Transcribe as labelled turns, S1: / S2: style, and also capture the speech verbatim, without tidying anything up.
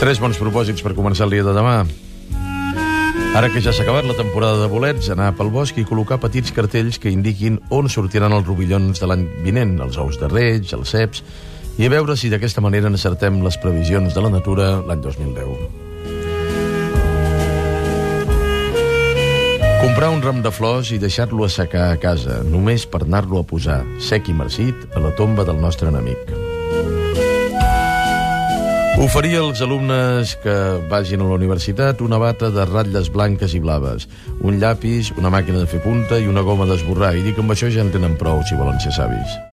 S1: Tres bons propòsits per començar el dia de demà. Ara que ja s'ha acabat la temporada de bolets, anar pel bosc i col·locar petits cartells que indiquin on sortiran els rovellons de l'any vinent, els ous de reig, els ceps, i a veure si d'aquesta manera encertem les previsions de la natura l'any dos mil deu. Comprar un ram de flors i deixar-lo assecar a casa, només per anar-lo a posar, sec i marcit, a la tomba del nostre enemic. Oferir als alumnes que vagin a la universitat una bata de ratlles blanques i blaves, un llapis, una màquina de fer punta i una goma d'esborrar, i dir que amb això ja en tenen prou si volen ser savis.